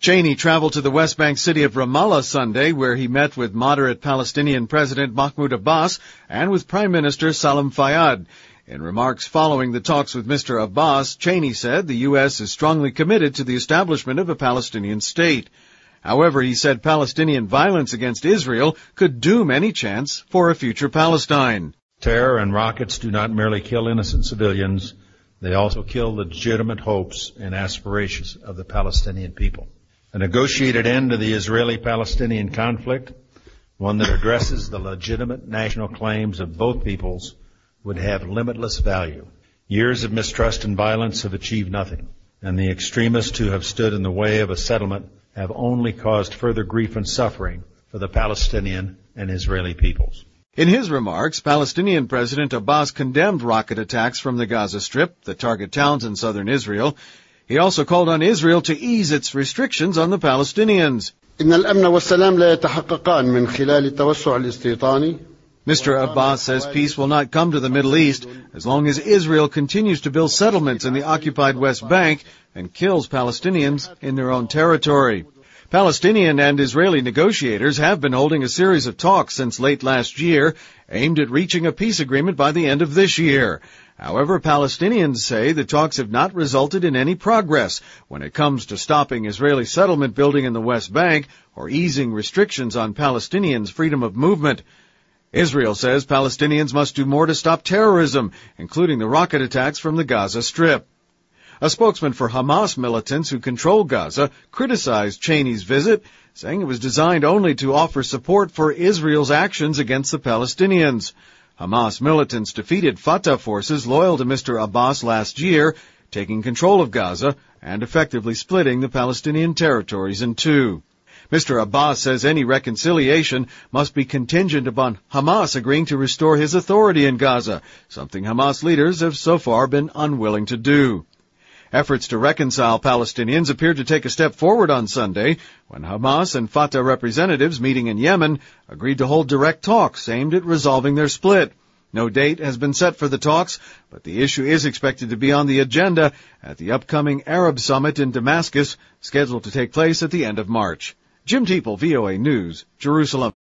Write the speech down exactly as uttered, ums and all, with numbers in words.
Cheney traveled to the West Bank city of Ramallah Sunday, where he met with moderate Palestinian President Mahmoud Abbas and with Prime Minister Salam Fayyad. In remarks following the talks with Mister Abbas, Cheney said the U S is strongly committed to the establishment of a Palestinian state. However, he said Palestinian violence against Israel could doom any chance for a future Palestine. Terror and rockets do not merely kill innocent civilians, they also kill the legitimate hopes and aspirations of the Palestinian people. A negotiated end to the Israeli-Palestinian conflict, one that addresses the legitimate national claims of both peoples, would have limitless value. Years of mistrust and violence have achieved nothing, and the extremists who have stood in the way of a settlement have only caused further grief and suffering for the Palestinian and Israeli peoples. In his remarks, Palestinian President Abbas condemned rocket attacks from the Gaza Strip that target towns in southern Israel. He also called on Israel to ease its restrictions on the Palestinians. Mister Abbas says peace will not come to the Middle East as long as Israel continues to build settlements in the occupied West Bank and kills Palestinians in their own territory. Palestinian and Israeli negotiators have been holding a series of talks since late last year, aimed at reaching a peace agreement by the end of this year. However, Palestinians say the talks have not resulted in any progress when it comes to stopping Israeli settlement building in the West Bank or easing restrictions on Palestinians' freedom of movement. Israel says Palestinians must do more to stop terrorism, including the rocket attacks from the Gaza Strip. A spokesman for Hamas militants who control Gaza criticized Cheney's visit, saying it was designed only to offer support for Israel's actions against the Palestinians. Hamas militants defeated Fatah forces loyal to Mister Abbas last year, taking control of Gaza and effectively splitting the Palestinian territories in two. Mister Abbas says any reconciliation must be contingent upon Hamas agreeing to restore his authority in Gaza, something Hamas leaders have so far been unwilling to do. Efforts to reconcile Palestinians appeared to take a step forward on Sunday when Hamas and Fatah representatives meeting in Yemen agreed to hold direct talks aimed at resolving their split. No date has been set for the talks, but the issue is expected to be on the agenda at the upcoming Arab Summit in Damascus, scheduled to take place at the end of March. Jim Teeple, V O A News, Jerusalem.